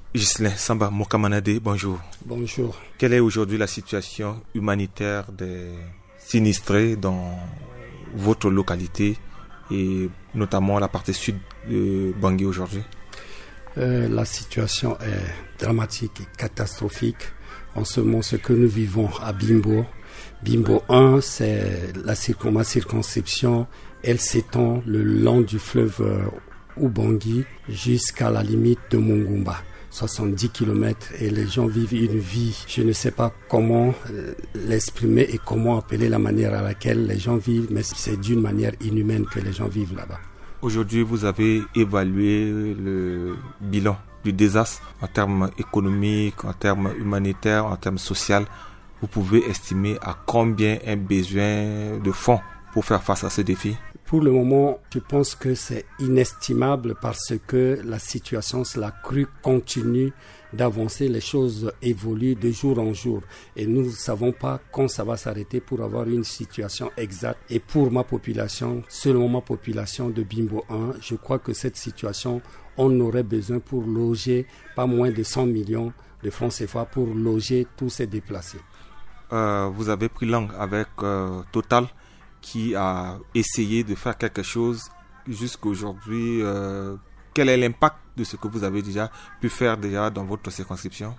Ghislain Samba Mokamanade, bonjour. Bonjour. Quelle est aujourd'hui la situation humanitaire des sinistrés dans votre localité et notamment la partie sud de Bangui aujourd'hui? La situation est dramatique et catastrophique. En ce moment, ce que nous vivons à Bimbo. Bimbo 1, c'est ma circonscription. Elle s'étend le long du fleuve Ubangui jusqu'à la limite de Mongumba. 70 km et les gens vivent une vie, je ne sais pas comment l'exprimer et comment appeler la manière à laquelle les gens vivent, mais c'est d'une manière inhumaine que les gens vivent là-bas. Aujourd'hui, vous avez évalué le bilan du désastre en termes économiques, en termes humanitaires, en termes sociaux. Vous pouvez estimer à combien un besoin de fonds pour faire face à ce défi? Pour le moment, je pense que c'est inestimable parce que la situation, la crue continue d'avancer, les choses évoluent de jour en jour et nous ne savons pas quand ça va s'arrêter pour avoir une situation exacte. Et pour ma population, selon ma population de Bimbo 1, je crois que cette situation, on aurait besoin pour loger pas moins de 100 millions de francs CFA pour loger tous ces déplacés. Vous avez pris langue avec Total qui a essayé de faire quelque chose jusqu'à aujourd'hui. Quel est l'impact de ce que vous avez déjà pu faire dans votre circonscription?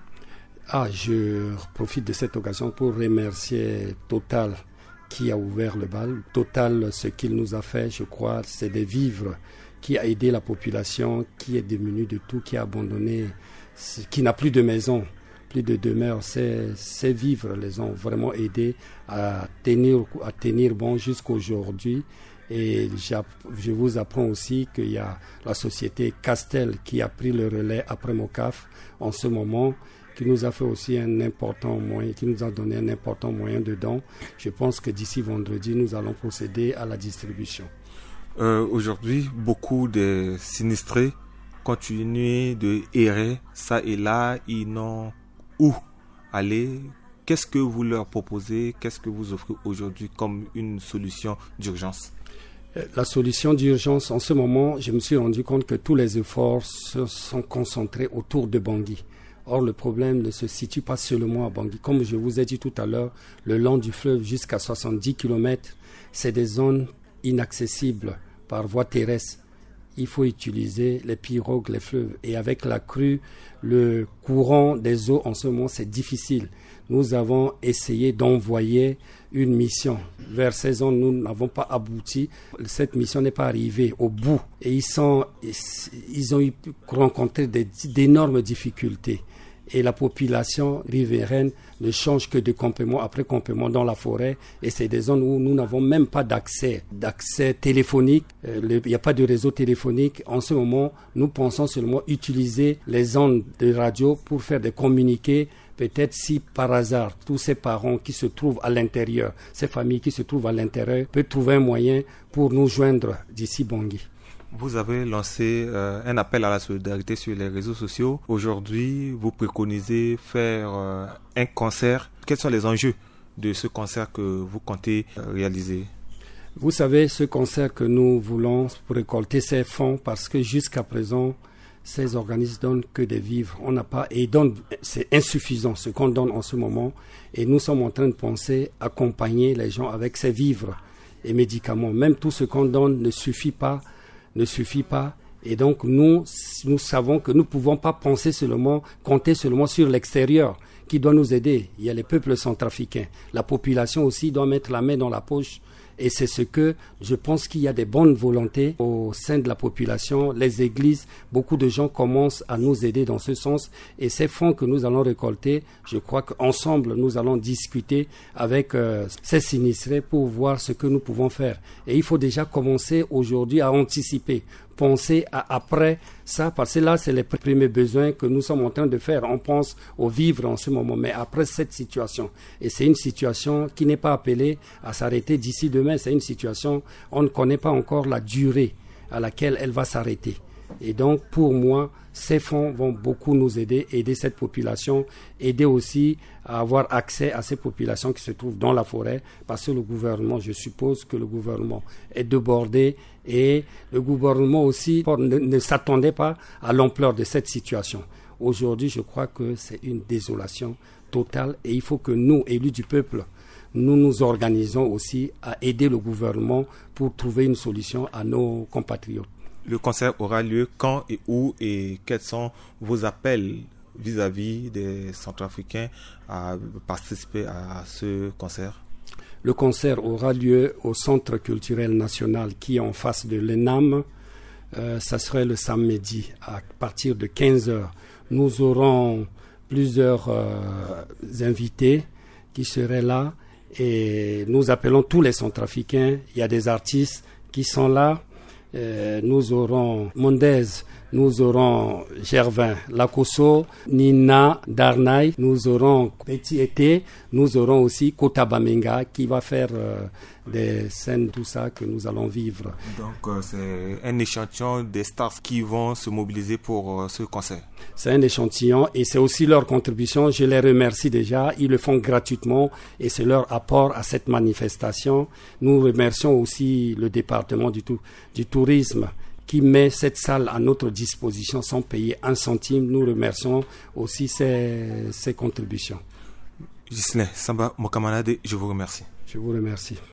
Je profite de cette occasion pour remercier Total qui a ouvert le bal. Total, ce qu'il nous a fait, je crois, c'est de vivre, qui a aidé la population, qui est démunie de tout, qui a abandonné, qui n'a plus de maison, plus de demeure, ces vivres les ont vraiment aidés à tenir bon jusqu'aujourd'hui. Et je vous apprends aussi qu'il y a la société Castel qui a pris le relais après Mocaf en ce moment, qui nous a fait aussi un important moyen, qui nous a donné un important moyen de don. Je pense que d'ici vendredi, nous allons procéder à la distribution. Aujourd'hui, beaucoup de sinistrés continuent de errer ça et là, ils n'ont où aller. Qu'est-ce que vous leur proposez? Qu'est-ce que vous offrez aujourd'hui comme une solution d'urgence? La solution d'urgence, en ce moment, je me suis rendu compte que tous les efforts se sont concentrés autour de Bangui. Or, le problème ne se situe pas seulement à Bangui. Comme je vous ai dit tout à l'heure, le long du fleuve jusqu'à 70 km, c'est des zones inaccessibles par voie terrestre. Il faut utiliser les pirogues, les fleuves. Et avec la crue, le courant des eaux en ce moment, c'est difficile. Nous avons essayé d'envoyer une mission. Vers 16 ans, nous n'avons pas abouti. Cette mission n'est pas arrivée au bout. Et ils ont rencontré d'énormes difficultés. Et la population riveraine ne change que de campement après campement dans la forêt. Et c'est des zones où nous n'avons même pas d'accès téléphonique. Il n'y a pas de réseau téléphonique. En ce moment, nous pensons seulement utiliser les ondes de radio pour faire des communiqués. Peut-être si par hasard, tous ces parents qui se trouvent à l'intérieur, ces familles qui se trouvent à l'intérieur, peuvent trouver un moyen pour nous joindre d'ici Bangui. Vous avez lancé un appel à la solidarité sur les réseaux sociaux. Aujourd'hui, vous préconisez faire un concert. Quels sont les enjeux de ce concert que vous comptez réaliser? Vous savez, ce concert que nous voulons pour récolter ces fonds, parce que jusqu'à présent, ces organismes donnent que des vivres. On n'a pas, et c'est insuffisant ce qu'on donne en ce moment. Et nous sommes en train de penser accompagner les gens avec ces vivres et médicaments. Même tout ce qu'on donne ne suffit pas. Et donc nous savons que nous ne pouvons pas compter seulement sur l'extérieur qui doit nous aider. Il y a les peuples centrafricains. La population aussi doit mettre la main dans la poche. Et c'est ce que je pense qu'il y a des bonnes volontés au sein de la population. Les églises, beaucoup de gens commencent à nous aider dans ce sens. Et ces fonds que nous allons récolter, je crois qu'ensemble, nous allons discuter avec ces sinistrés pour voir ce que nous pouvons faire. Et il faut déjà commencer aujourd'hui à anticiper. Penser à après ça, parce que là, c'est les premiers besoins que nous sommes en train de faire. On pense aux vivres en ce moment, mais après cette situation. Et c'est une situation qui n'est pas appelée à s'arrêter d'ici demain. C'est une situation, on ne connaît pas encore la durée à laquelle elle va s'arrêter. Et donc, pour moi, ces fonds vont beaucoup nous aider cette population, aider aussi à avoir accès à ces populations qui se trouvent dans la forêt, parce que le gouvernement, je suppose que le gouvernement est débordé et le gouvernement aussi ne s'attendait pas à l'ampleur de cette situation. Aujourd'hui, je crois que c'est une désolation totale et il faut que nous, élus du peuple, nous nous organisons aussi à aider le gouvernement pour trouver une solution à nos compatriotes. Le concert aura lieu quand et où et quels sont vos appels vis-à-vis des Centrafricains à participer à ce concert? Le concert aura lieu au Centre culturel national qui est en face de l'ENAM. Ça serait le samedi à partir de 15h. Nous aurons plusieurs invités qui seraient là et nous appelons tous les Centrafricains. Il y a des artistes qui sont là. Nous aurons Mondez, nous aurons Gervin Lakosso, Nina Darnay, nous aurons Petit Été, nous aurons aussi Kota Bamenga qui va faire des scènes, tout ça que nous allons vivre. Donc c'est un échantillon des stars qui vont se mobiliser pour ce concert. C'est un échantillon et c'est aussi leur contribution. Je les remercie déjà. Ils le font gratuitement et c'est leur apport à cette manifestation. Nous remercions aussi le département du tourisme qui met cette salle à notre disposition sans payer un centime. Nous remercions aussi ces contributions. Ghislain Samba Mokamanade, je vous remercie. Je vous remercie.